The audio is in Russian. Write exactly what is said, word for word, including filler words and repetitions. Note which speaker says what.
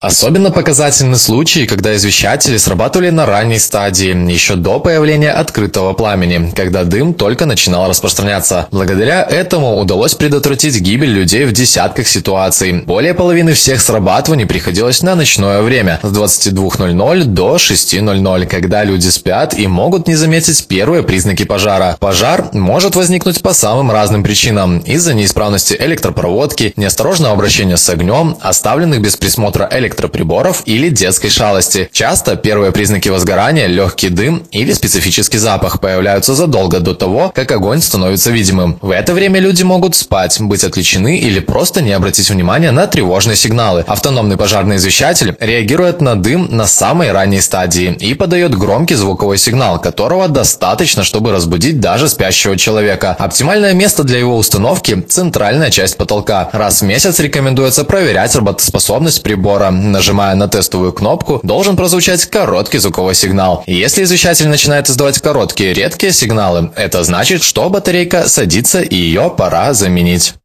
Speaker 1: Особенно показательны случаи, когда извещатели срабатывали на ранней стадии, еще до появления открытого пламени, когда дым только начинал распространяться. Благодаря этому удалось предотвратить гибель людей в десятках ситуаций. Более половины всех срабатываний приходилось на ночное время, с двадцати двух ноль-ноль до шести ноль-ноль, когда люди спят и могут не заметить первые признаки пожара. Пожар может возникнуть по самым разным причинам: из-за неисправности электропроводки, неосторожного обращения с огнем, оставленных без присмотра электропроводки, электроприборов или детской шалости. Часто первые признаки возгорания, легкий дым или специфический запах появляются задолго до того, как огонь становится видимым. В это время люди могут спать, быть отвлечены или просто не обратить внимания на тревожные сигналы. Автономный пожарный извещатель реагирует на дым на самой ранней стадии и подает громкий звуковой сигнал, которого достаточно, чтобы разбудить даже спящего человека. Оптимальное место для его установки – центральная часть потолка. Раз в месяц рекомендуется проверять работоспособность прибора. Нажимая на тестовую кнопку, должен прозвучать короткий звуковой сигнал. Если извещатель начинает издавать короткие редкие сигналы, это значит, что батарейка садится и ее пора заменить.